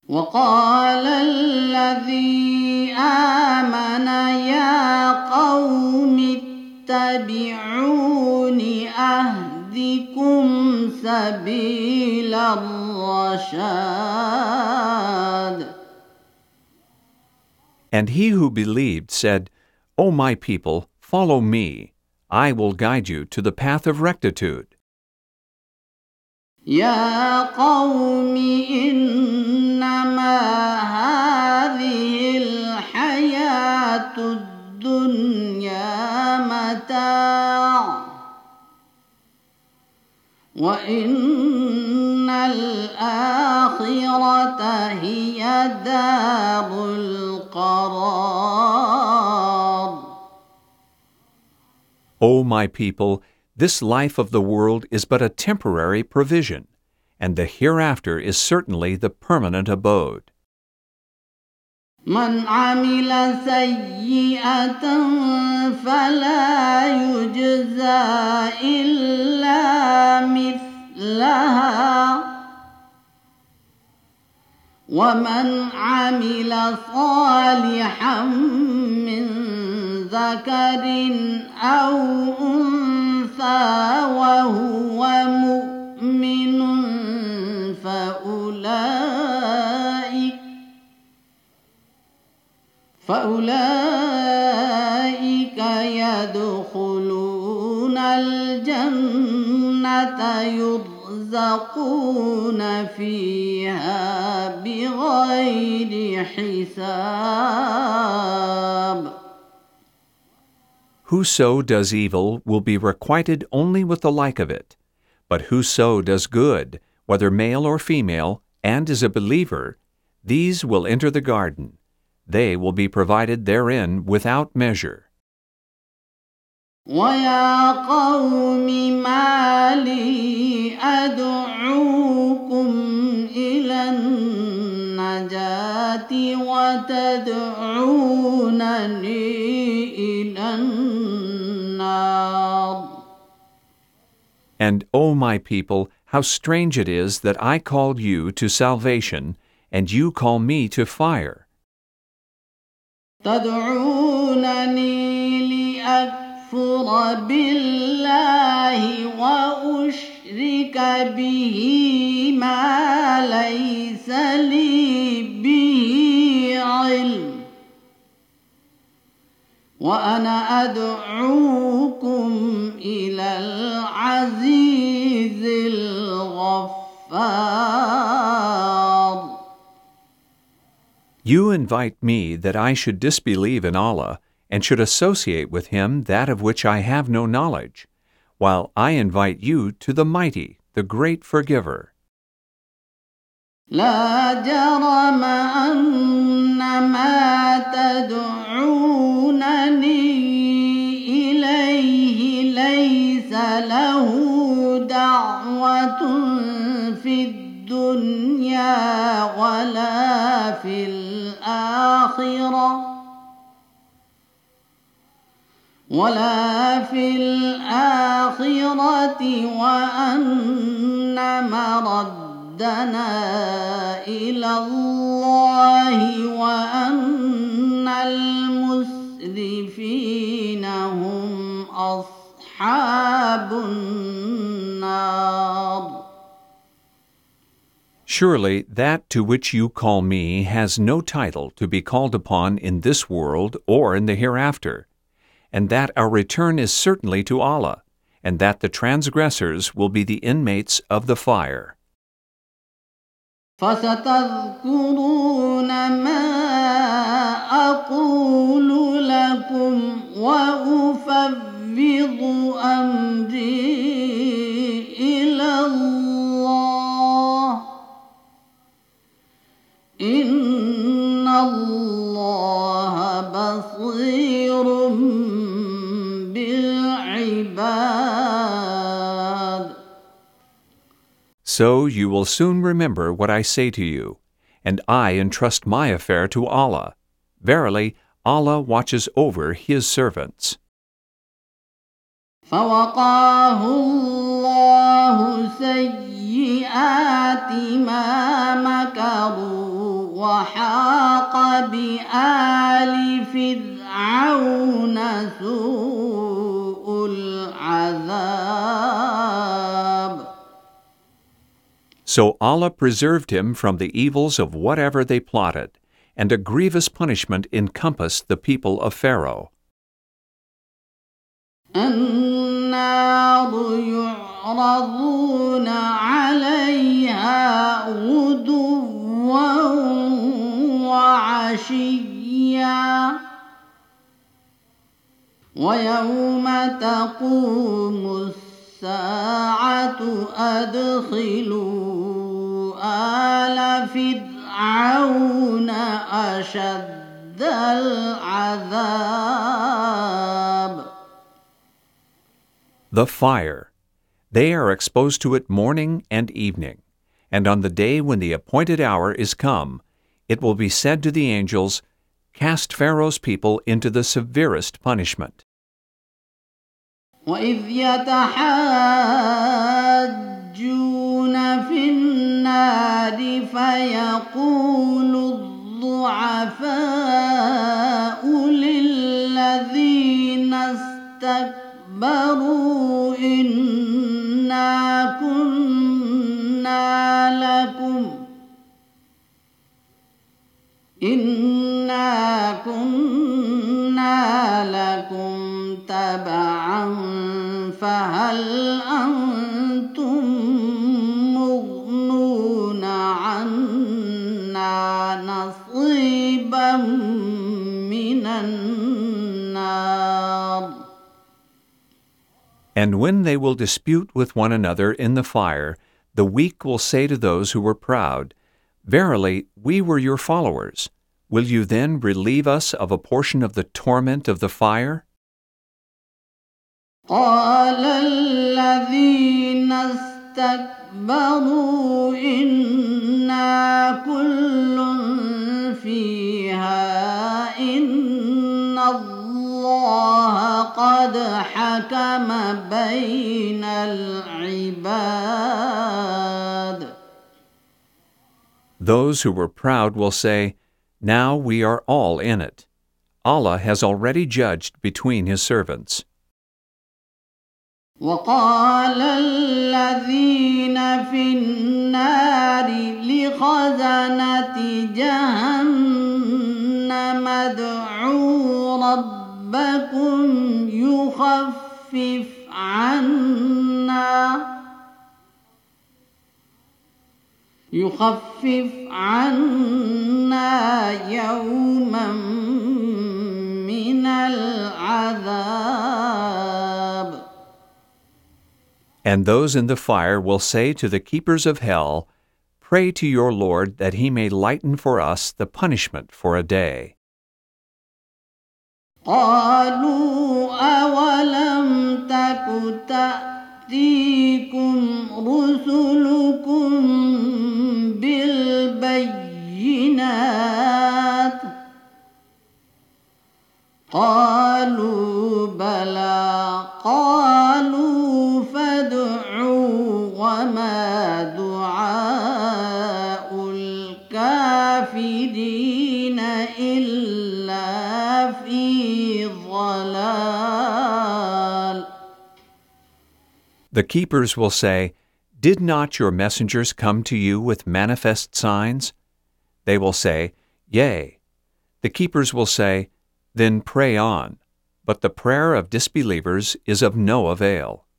وقال الذي آمن يا قوم اتبعون أهدكم سبيل الرشاد. And he who believed said, O my people, follow me. I will guide you to the path of rectitude. يا قوم إنما هذه الحياة الدنيا متاع وإن الآخرة هي دار القرار. O my people, this life of the world is but a temporary provision, and the hereafter is certainly the permanent abode. من عمل سيئة فلا يجزى إلا مثلها ومن عمل صالحا من ذكر أو أنثى وهو مؤمن فأولئك يدخلون الجنة يرزقون فيها بغير حساب. Whoso does evil will be requited only with the like of it, but whoso does good, whether male or female, and is a believer, these will enter the garden. They will be provided therein without measure. وَيَا قَوْمِ مَا لِي أَدْعُوكُمْ إِلَى النَّجَاةِ وَتَدْعُونَنِي إِلَى النَّارِ. And, O my people, how strange it is that I called you to salvation, and you call me to fire. تدعونني لأكفر بالله وأشرك به ما ليس لي به علم وأنا أدعوكم إلى العزيز الغفار. You invite me that I should disbelieve in Allah and should associate with Him that of which I have no knowledge, while I invite you to the Mighty, the Great Forgiver. لا جرم أن ما تدعونني إليه ليس له دعوة في الدنيا ولا في الآخرة وأن مردنا إلى الله وأن المسرفين هم أصحاب النار. Surely that to which you call me has no title to be called upon in this world or in the hereafter, and that our return is certainly to Allah, and that the transgressors will be the inmates of the fire. فستذكرون ما أقول لكم وأفوض أمري إلى الله إن الله بصير بالعباد. So you will soon remember what I say to you, and I entrust my affair to Allah. Verily, Allah watches over His servants. فوقاه الله سيئات ما مكروا وحاق بآل فرعون سوء العذاب. So Allah preserved him from the evils of whatever they plotted, and a grievous punishment encompassed the people of Pharaoh. النار يعرضون عليها غدوا وعشيا ويوم تقوم الساعة أدخلوا آل فرعون أشد العذاب. The fire. They are exposed to it morning and evening, and on the day when the appointed hour is come, it will be said to the angels, "Cast Pharaoh's people into the severest punishment." وإذ يتحاجون في النار فيقول الضعفاء للذين استكبروا إنا كنا لكم تبعا فهل أنتم مغنون عنا نصيبا من النار. And when they will dispute with one another in the fire, the weak will say to those who were proud, "Verily, we were your followers. Will you then relieve us of a portion of the torment of the fire?" قال الذين استكبروا إنا كل فيها إن الله قد حكم بين العباد. Those who were proud will say, "Now we are all in it. Allah has already judged between His servants." وقال الذين في النار لخزنة جهنم ادعوا ربكم يخفف عنا يوما من العذاب. And those in the fire will say to the keepers of hell, "Pray to your Lord that He may lighten for us the punishment for a day." قالوا أولم تك تأتيكم رسلكم بالبينات قالوا بلى قالوا فادعوا وما دعاء الكافرين إلا في ضلال. The keepers will say, "Did not your messengers come to you with manifest signs?" They will say, "Yea." The keepers will say, "Then pray on." But the prayer of disbelievers is of no avail.